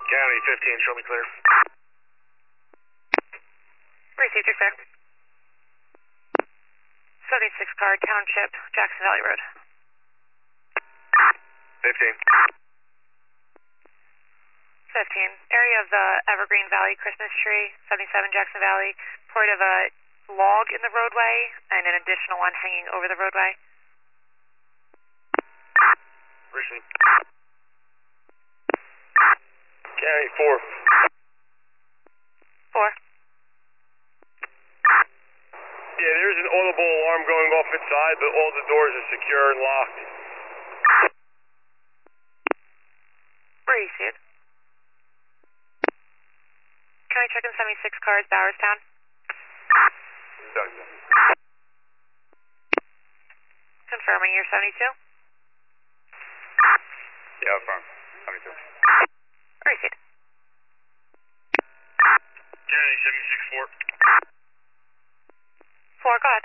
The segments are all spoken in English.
County 15, show me clear. Received, you're clear. 76 car, Township, Jackson Valley Road. 15. 15. Area of the Evergreen Valley Christmas tree, 77 Jackson Valley. Report of a log in the roadway and an additional one hanging over the roadway. Received. County 4. 4. Yeah, there's an audible alarm going off inside, but all the doors are secure and locked. Received. Can I check in 76 cars, Bowerstown? Done. Confirming you're 72? Yeah, affirm. 72. Received. County 76 4. 4, go ahead.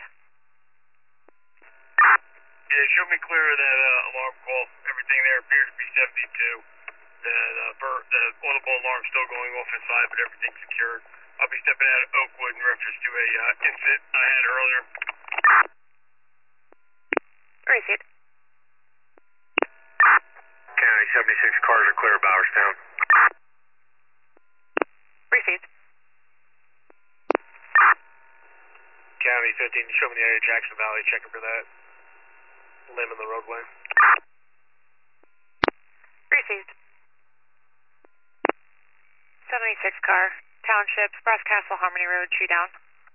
Yeah, show me clear of that alarm call. Everything there appears to be 72. The audible alarm's still going off inside, but everything's secured. I'll be stepping out of Oakwood in reference to a incident I had earlier. Received. County 76 cars are clear of Bowerstown. Received. County 15, show me the area of Jackson Valley, checking for that limb in the roadway. Received. 76 car, Township, Brass Castle, Harmony Road, tree down.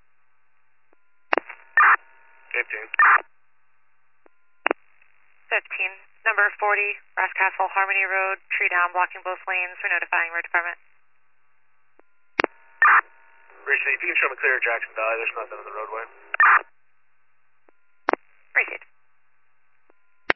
15. 15. Number 40, Brass Castle, Harmony Road, tree down, blocking both lanes. We're notifying road department. Received. If you can show me clear of Jackson Valley, there's nothing in the roadway.